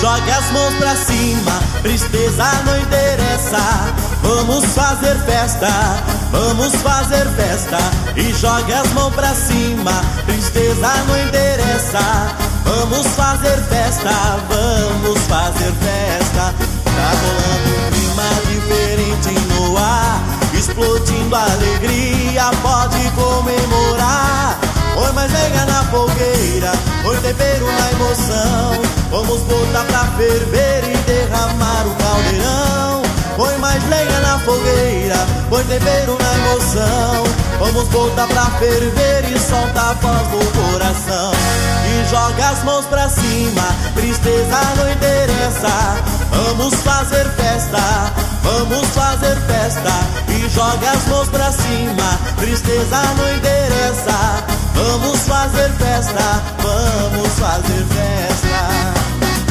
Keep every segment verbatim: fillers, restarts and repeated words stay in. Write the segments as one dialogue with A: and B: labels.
A: jogue as mãos pra cima, tristeza não interessa. Vamos fazer festa, vamos fazer festa. E jogue as mãos pra cima, tristeza não interessa. Vamos fazer festa, vamos fazer festa. Tá rolando um clima diferente no ar, explodindo a alegria, pode comemorar. Põe mais lenha na fogueira, põe tempero na emoção. Vamos botar pra ferver e derramar o caldeirão. Põe mais lenha na fogueira, põe tempero na emoção. Vamos botar pra ferver e solta a voz do coração. E joga as mãos pra cima, tristeza não interessa. Vamos fazer festa, vamos fazer festa. E joga as mãos pra cima, tristeza não interessa. Vamos fazer festa, vamos fazer festa.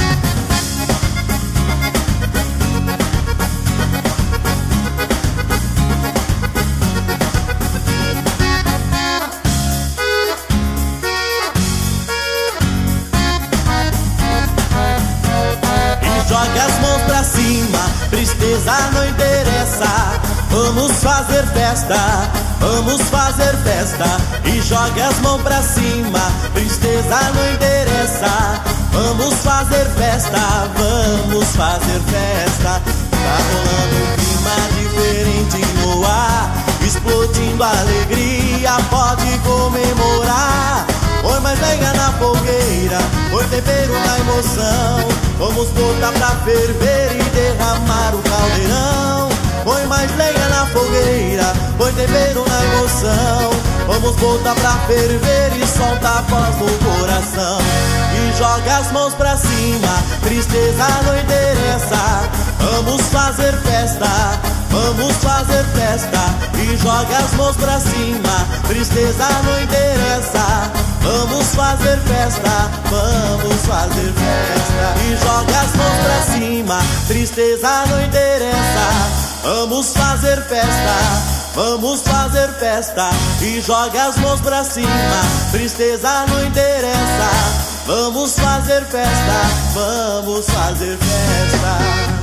A: Jogue as mãos pra cima, tristeza não interessa. Vamos fazer festa, vamos fazer festa. E jogue as mãos pra cima, tristeza não interessa. Vamos fazer festa, vamos fazer festa. Tá rolando um clima diferente no ar, explodindo a alegria, pode comemorar. Põe mais lenha na fogueira, põe tempero na emoção. Vamos botar pra ferver e derramar o caldeirão. Põe mais lenha na fogueira, põe tempero na emoção. Vamos botar pra ferver e solta a voz do coração. E joga as mãos pra cima, tristeza não interessa. Vamos fazer festa, vamos fazer festa. E joga as mãos pra cima, tristeza não interessa. Vamos fazer festa, vamos fazer festa. E joga as mãos pra cima, tristeza não interessa. Vamos fazer festa, vamos fazer festa. E joga as mãos pra cima, tristeza não interessa. Vamos fazer festa, vamos fazer festa.